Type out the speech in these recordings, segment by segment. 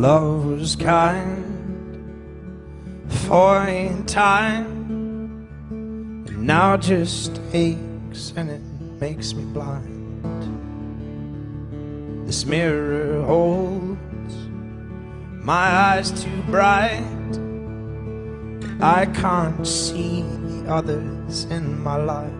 love was kind for a time, and now just aches and it makes me blind. This mirror holds my eyes too bright. I can't see the others in my life.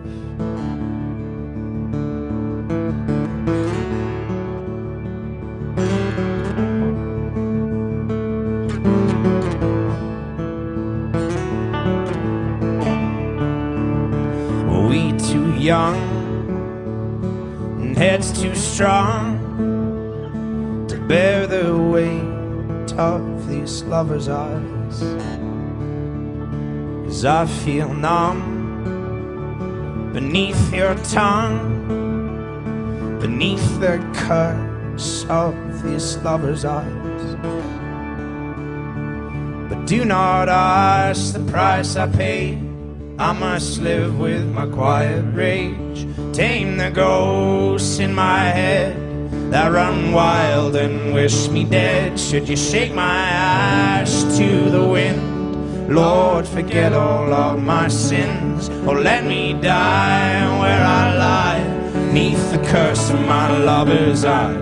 We too young and heads too strong to bear the weight of these lovers' eyes. 'Cause I feel numb beneath your tongue, beneath the curse of these lovers' eyes. But do not ask the price I pay. I must live with my quiet rage, tame the ghosts in my head that run wild and wish me dead. Should you shake my ash to the wind, Lord, forget all of my sins, or let me die where I lie, neath the curse of my lover's eyes.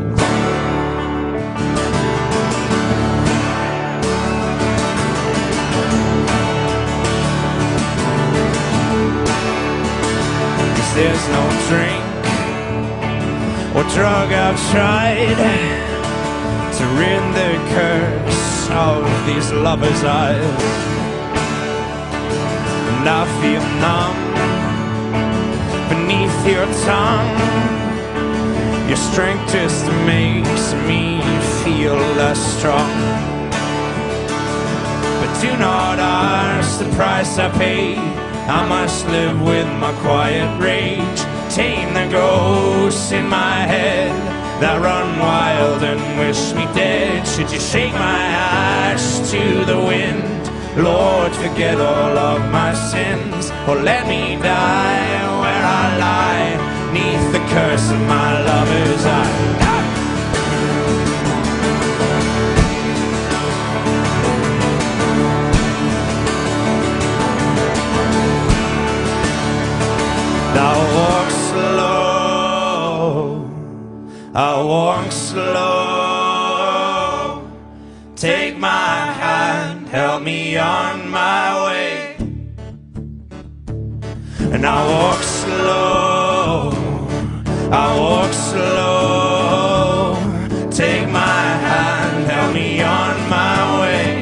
There's no drink or drug I've tried to rid the curse of these lovers' eyes. And I feel numb beneath your tongue. Your strength just makes me feel less strong. But do not ask the price I pay. I must live with my quiet rage, tame the ghosts in my head that run wild and wish me dead. Should you shake my ash to the wind, Lord, forget all of my sins, or let me die where I lie, neath the curse of my lover's eye. I walk slow, I walk slow. Take my hand, help me on my way. And I walk slow, I walk slow. Take my hand, help me on my way.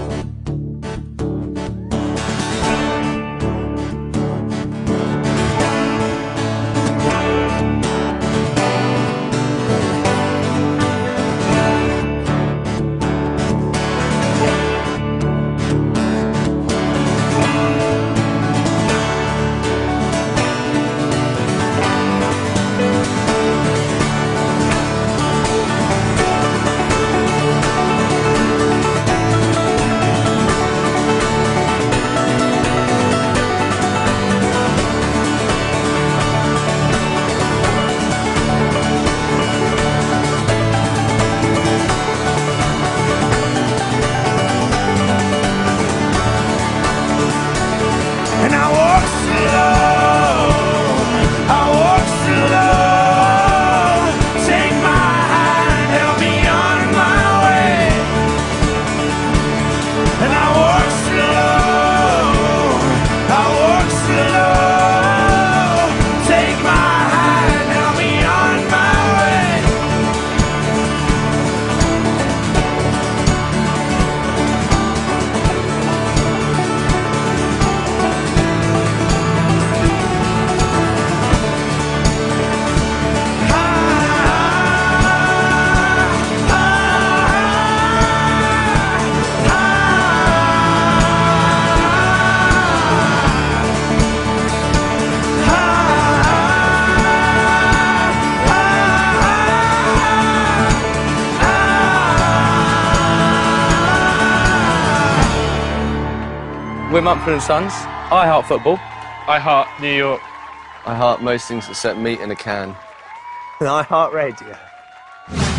We're Mumford & Sons. I heart football. I heart New York. I heart most things except meat in a can. And I heart radio.